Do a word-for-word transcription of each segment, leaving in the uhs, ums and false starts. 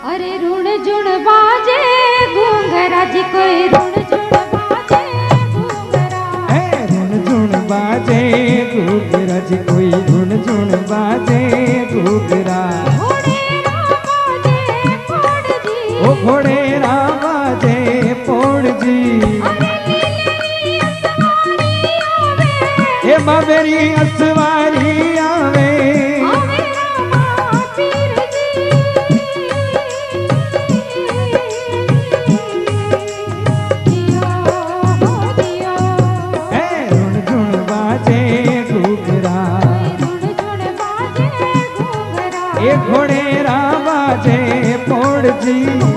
अरे रुण जुण बाजे घूंघरा जी कोई रुण जुण बाजे घूंघरा है रुण जुण बाजे घूंघरा जी कोई रुण जुण बाजे घूंघरा ओ घोड़े बाजे पोड़ जी ए बाबेरी असवारी आवे घोड़े बाजे पोड़ जी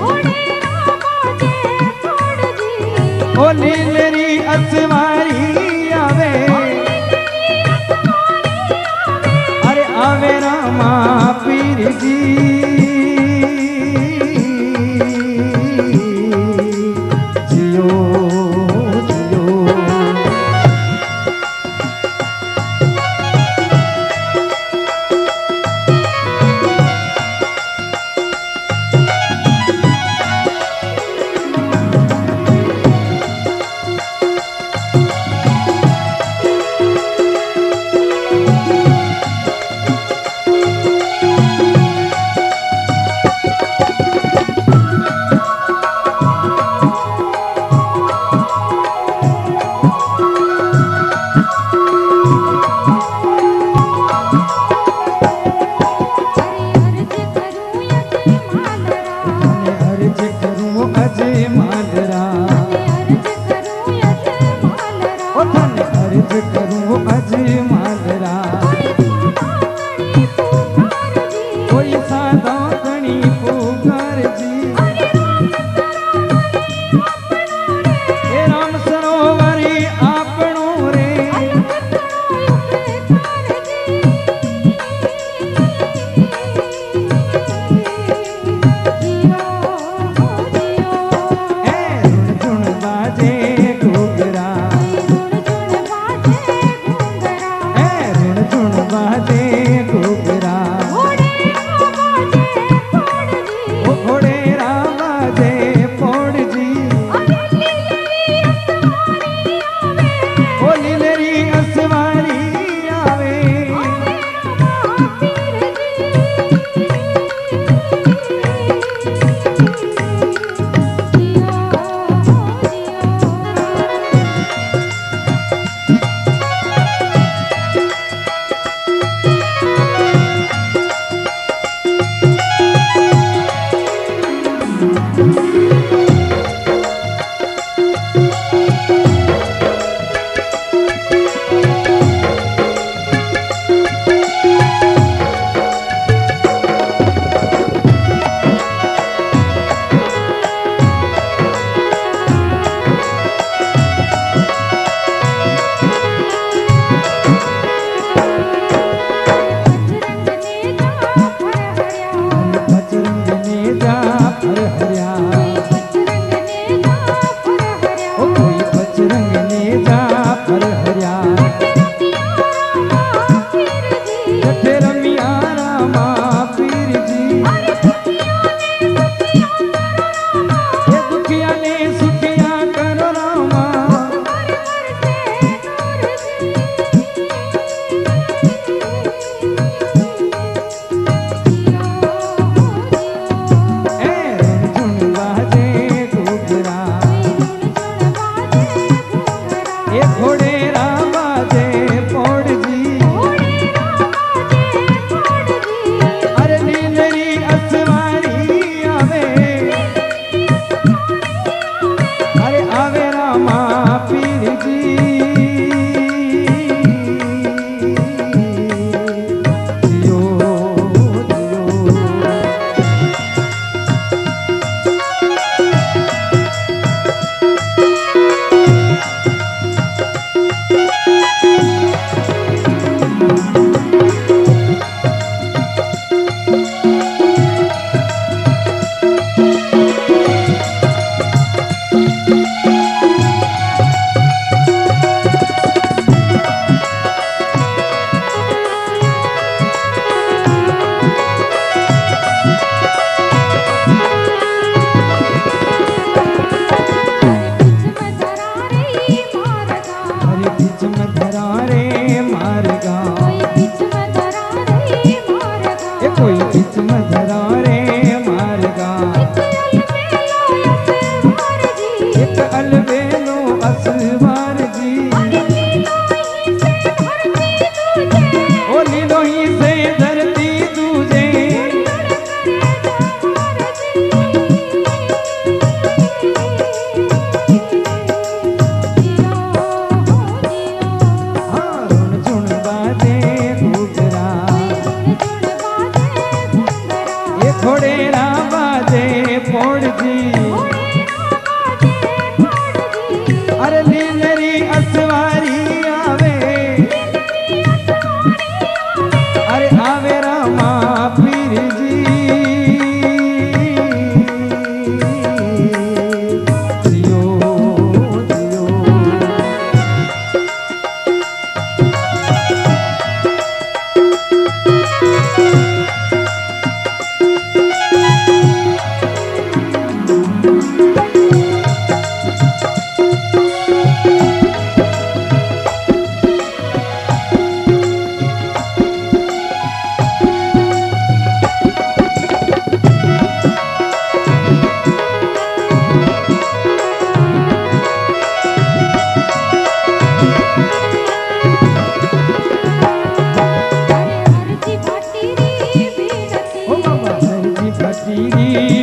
ओ लीलरी असवारी आवे अरे आवे रामा पीर जी जियो जियो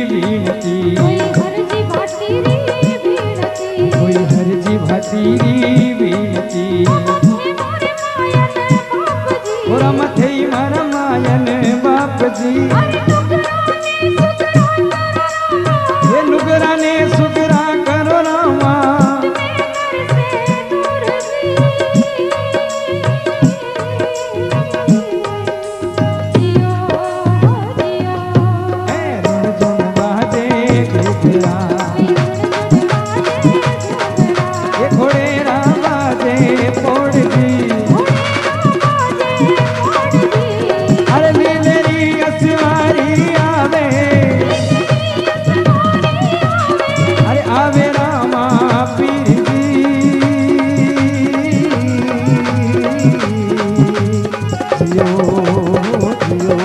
वीणती कोई हरजी भातीरी वीणती कोई हरजी भातीरी वीणती मोरे मायन बापजी ओरा मथे मारा मायन बाप जी अरे नुकरा ने सुकरा हे नुगरा ने सुगरा करो रामा जियो जियो हे ऋण झुण बाजे घुघरा ये घोड़ेरा बाजे पोड़जी अरे नीलेरी असवारी आवे अरे आवे रामा पीर जी जियो जियो